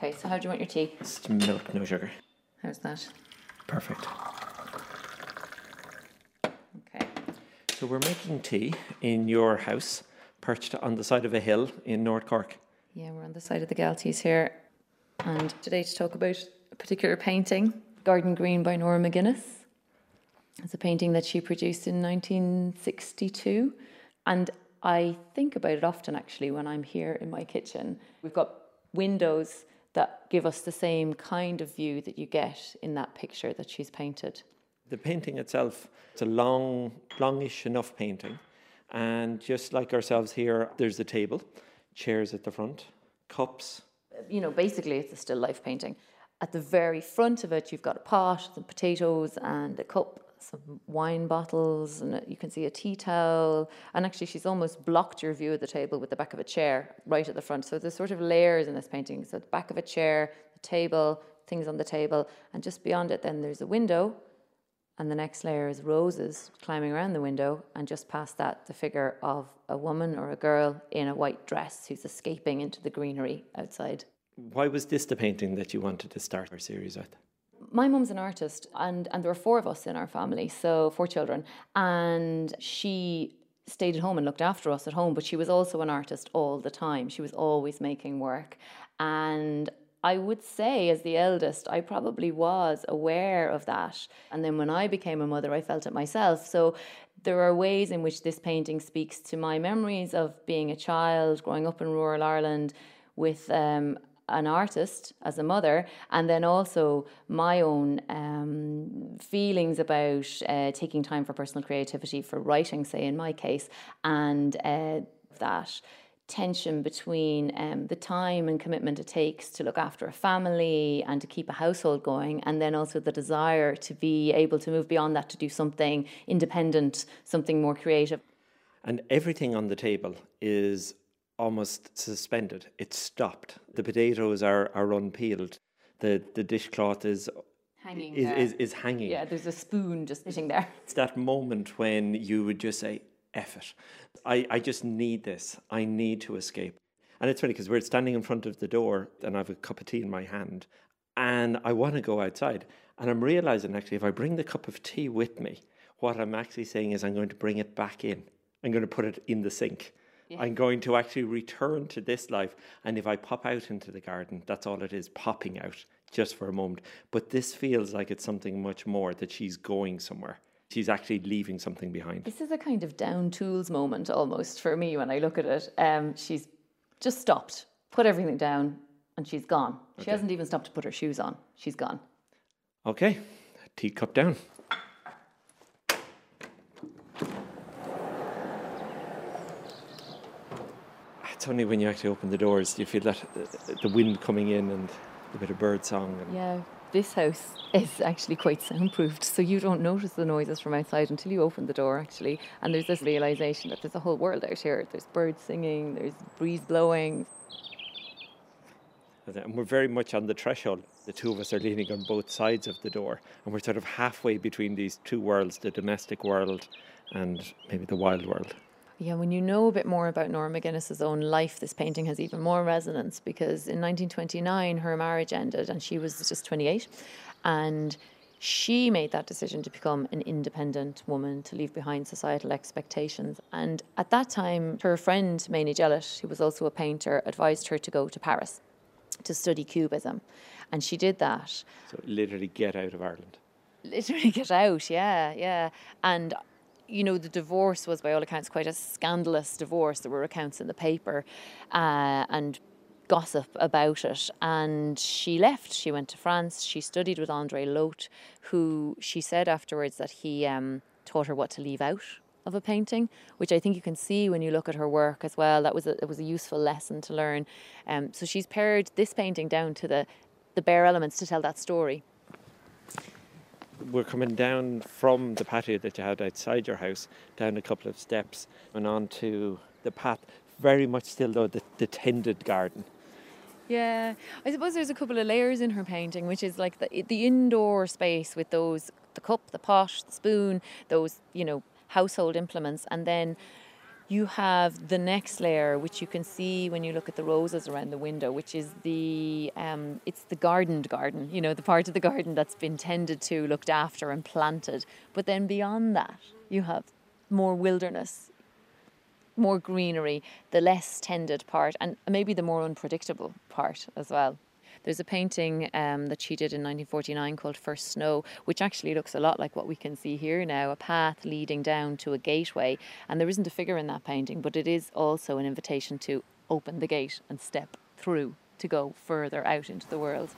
Okay, so how do you want your tea? It's milk, no sugar. How's that? Perfect. Okay. So we're making tea in your house, perched on the side of a hill in North Cork. Yeah, we're on the side of the Galties here. And today to talk about a particular painting, Garden Green by Nora McGuinness. It's a painting that she produced in 1962. And I think about it often, actually, when I'm here in my kitchen. We've got windows that give us the same kind of view that you get in that picture that she's painted. The painting itself, it's a longish enough painting. And just like ourselves here, there's a table, chairs at the front, cups. You know, basically it's a still life painting. At the very front of it, you've got a pot, some potatoes and a cup, some wine bottles, and you can see a tea towel. And actually she's almost blocked your view of the table with the back of a chair right at the front. So there's sort of layers in this painting. So the back of a chair, the table, things on the table, and just beyond it then there's a window. And the next layer is roses climbing around the window, and just past that, the figure of a woman or a girl in a white dress who's escaping into the greenery outside. Why was this the painting that you wanted to start our series with? My mum's an artist, and there were 4 of us in our family, so 4 children. And she stayed at home and looked after us at home, but she was also an artist all the time. She was always making work. And I would say, as the eldest, I probably was aware of that. And then when I became a mother, I felt it myself. So there are ways in which this painting speaks to my memories of being a child, growing up in rural Ireland with an artist as a mother, and then also my own feelings about taking time for personal creativity, for writing, say, in my case, and that tension between the time and commitment it takes to look after a family and to keep a household going, and then also the desire to be able to move beyond that to do something independent, something more creative. And everything on the table is almost suspended. It's stopped. The potatoes are unpeeled. The dishcloth is Hanging is hanging. Yeah, there's a spoon just sitting there. It's that moment when you would just say, F it. I just need this. I need to escape. And it's funny because we're standing in front of the door and I have a cup of tea in my hand and I want to go outside. And I'm realizing actually if I bring the cup of tea with me, what I'm actually saying is I'm going to bring it back in. I'm going to put it in the sink. Yeah. I'm going to actually return to this life. And if I pop out into the garden, that's all it is, popping out just for a moment. But this feels like it's something much more, that she's going somewhere. She's actually leaving something behind. This is a kind of down tools moment almost for me when I look at it. She's just stopped, put everything down, and she's gone. She hasn't even stopped to put her shoes on. She's gone. Okay, teacup down. It's only when you actually open the doors do you feel that the wind coming in and a bit of bird song. Yeah. This house is actually quite soundproofed, so you don't notice the noises from outside until you open the door, actually. And there's this realisation that there's a whole world out here. There's birds singing, there's breeze blowing. And we're very much on the threshold. The two of us are leaning on both sides of the door, and we're sort of halfway between these two worlds, the domestic world and maybe the wild world. Yeah, when you know a bit more about Nora McGuinness's own life, this painting has even more resonance because in 1929 her marriage ended and she was just 28, and she made that decision to become an independent woman, to leave behind societal expectations. And at that time, her friend Maini Jellett, who was also a painter, advised her to go to Paris to study Cubism, and she did that. So literally get out of Ireland. Literally get out, yeah. And you know, the divorce was, by all accounts, quite a scandalous divorce. There were accounts in the paper and gossip about it. And she left. She went to France. She studied with André Lotte, who she said afterwards that he taught her what to leave out of a painting, which I think you can see when you look at her work as well. It was a useful lesson to learn. So she's pared this painting down to the bare elements to tell that story. We're coming down from the patio that you had outside your house, down a couple of steps and onto the path. Very much still, though, the tended garden. Yeah, I suppose there's a couple of layers in her painting, which is like the indoor space with the cup, the pot, the spoon, those, household implements. And then You have the next layer, which you can see when you look at the roses around the window, which is it's the gardened garden, the part of the garden that's been tended to, looked after and planted. But then beyond that, you have more wilderness, more greenery, the less tended part, and maybe the more unpredictable part as well. There's a painting that she did in 1949 called First Snow, which actually looks a lot like what we can see here now, a path leading down to a gateway. And there isn't a figure in that painting, but it is also an invitation to open the gate and step through to go further out into the world.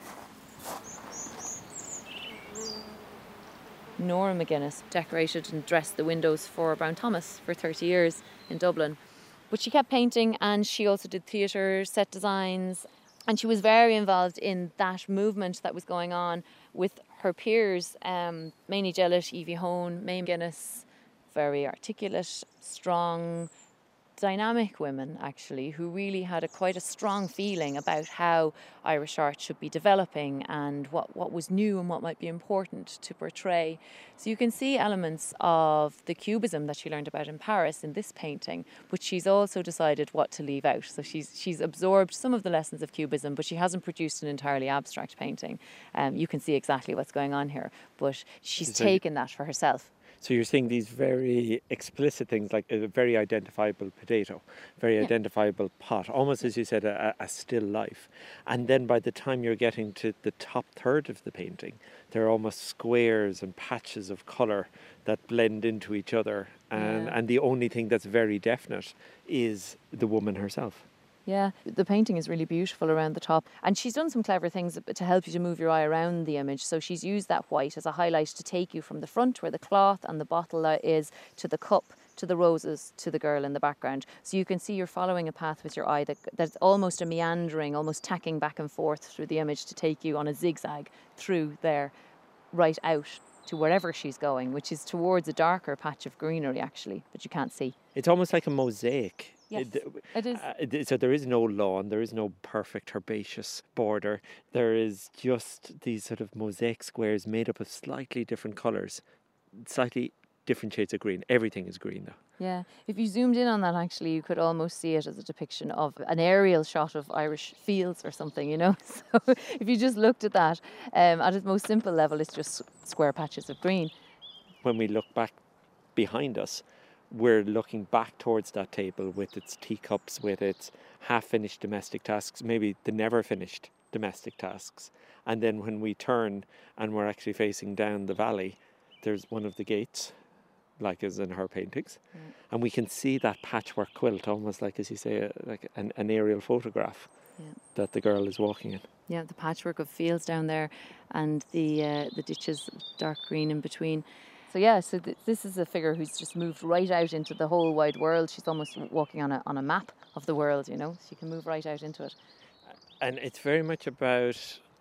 Nora McGuinness decorated and dressed the windows for Brown Thomas for 30 years in Dublin. But she kept painting, and she also did theatre, set designs. And she was very involved in that movement that was going on with her peers, Mamie Gillett, Evie Hone, Mae McGuinness, very articulate, strong, dynamic women, actually, who really had quite a strong feeling about how Irish art should be developing and what was new and what might be important to portray. So you can see elements of the cubism that she learned about in Paris in this painting, but she's also decided what to leave out. So she's absorbed some of the lessons of cubism, but she hasn't produced an entirely abstract painting. You can see exactly what's going on here, but she's taken that for herself. So you're seeing these very explicit things, like a very identifiable potato, very identifiable pot, almost as you said, a still life. And then by the time you're getting to the top third of the painting, there are almost squares and patches of colour that blend into each other. And the only thing that's very definite is the woman herself. Yeah, the painting is really beautiful around the top. And she's done some clever things to help you to move your eye around the image. So she's used that white as a highlight to take you from the front where the cloth and the bottle is to the cup, to the roses, to the girl in the background. So you can see you're following a path with your eye that's almost a meandering, almost tacking back and forth through the image to take you on a zigzag through there, right out to wherever she's going, which is towards a darker patch of greenery, actually, but you can't see. It's almost like a mosaic. Yes, it is. So there is no lawn, there is no perfect herbaceous border. There is just these sort of mosaic squares made up of slightly different colours, slightly different shades of green. Everything is green though. Yeah, if you zoomed in on that, actually, you could almost see it as a depiction of an aerial shot of Irish fields or something, So if you just looked at that, at its most simple level, it's just square patches of green. When we look back behind us, we're looking back towards that table with its teacups, with its half-finished domestic tasks, maybe the never-finished domestic tasks. And then when we turn and we're actually facing down the valley, there's one of the gates, like as in her paintings. And we can see that patchwork quilt, almost like, as you say, like an aerial photograph that the girl is walking in. Yeah, the patchwork of fields down there and the ditches, dark green in between. So this is a figure who's just moved right out into the whole wide world. She's almost walking on a map of the world, She can move right out into it. And it's very much about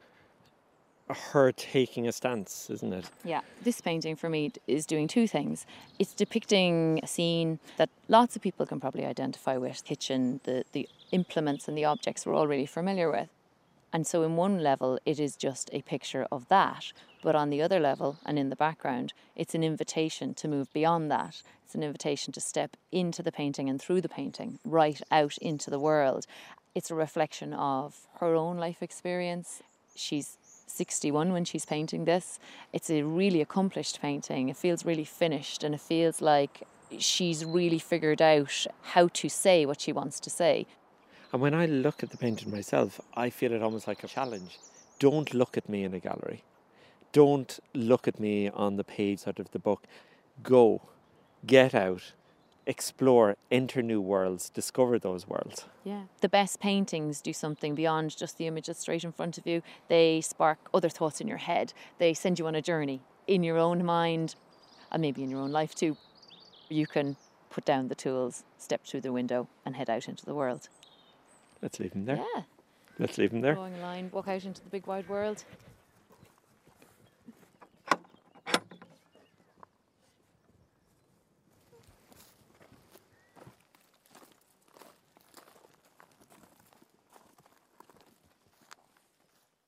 her taking a stance, isn't it? Yeah, this painting for me is doing two things. It's depicting a scene that lots of people can probably identify with. Kitchen, the implements and the objects we're all really familiar with. And so in one level, it is just a picture of that. But on the other level, and in the background, it's an invitation to move beyond that. It's an invitation to step into the painting and through the painting, right out into the world. It's a reflection of her own life experience. She's 61 when she's painting this. It's a really accomplished painting. It feels really finished, and it feels like she's really figured out how to say what she wants to say. And when I look at the painting myself, I feel it almost like a challenge. Don't look at me in a gallery. Don't look at me on the page out of the book. Go, get out, explore, enter new worlds, discover those worlds. Yeah. The best paintings do something beyond just the image that's straight in front of you. They spark other thoughts in your head. They send you on a journey in your own mind and maybe in your own life too. You can put down the tools, step through the window and head out into the world. Let's leave him there. Yeah. Let's leave him there. Drawing a line, walk out into the big wide world.